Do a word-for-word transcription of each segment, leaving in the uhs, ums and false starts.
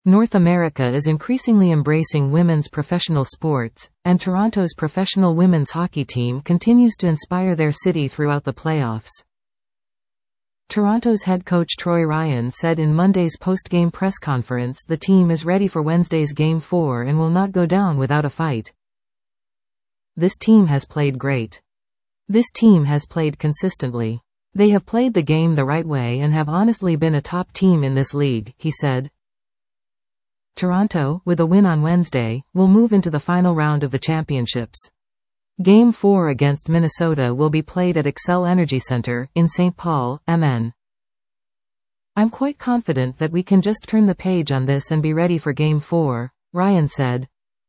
North America is increasingly embracing women's professional sports, and Toronto's professional women's hockey team continues to inspire their city throughout the playoffs. Toronto's head coach Troy Ryan said in Monday's post-game press conference the team is ready for Wednesday's Game four and will not go down without a fight. This team has played great. This team has played consistently. They have played the game the right way and have honestly been a top team in this league, he said. Toronto, with a win on Wednesday, will move into the final round of the championships. Game four against Minnesota will be played at Xcel Energy Center, in Saint Paul, M N. I'm quite confident that we can just turn the page on this and be ready for Game four, Ryan said.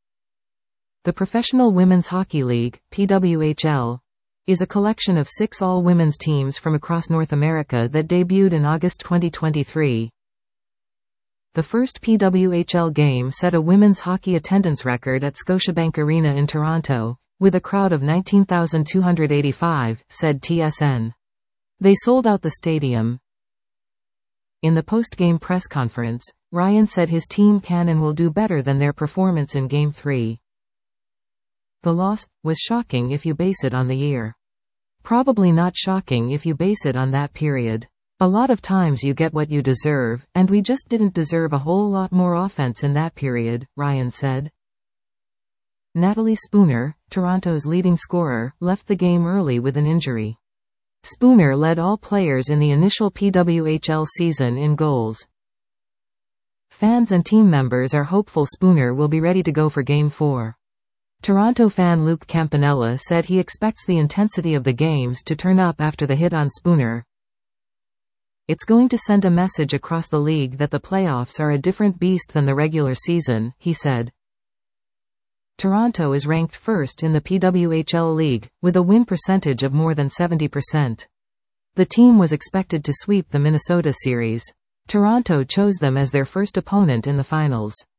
The Professional Women's Hockey League, P W H L, is a collection of six all-women's teams from across North America that debuted in August twenty twenty-three. The first P W H L game set a women's hockey attendance record at Scotiabank Arena in Toronto, with a crowd of nineteen thousand two hundred eighty-five, said T S N. They sold out the stadium. In the post-game press conference, Ryan said his team can and will do better than their performance in Game three. The loss was shocking if you base it on the year. Probably not shocking if you base it on that period. A lot of times you get what you deserve, and we just didn't deserve a whole lot more offense in that period, Ryan said. Natalie Spooner, Toronto's leading scorer, left the game early with an injury. Spooner led all players in the initial P W H L season in goals. Fans and team members are hopeful Spooner will be ready to go for Game four. Toronto fan Luke Campanella said he expects the intensity of the games to turn up after the hit on Spooner. It's going to send a message across the league that the playoffs are a different beast than the regular season, he said. Toronto is ranked first in the P W H L league, with a win percentage of more than seventy percent. The team was expected to sweep the Minnesota series. Toronto chose them as their first opponent in the finals.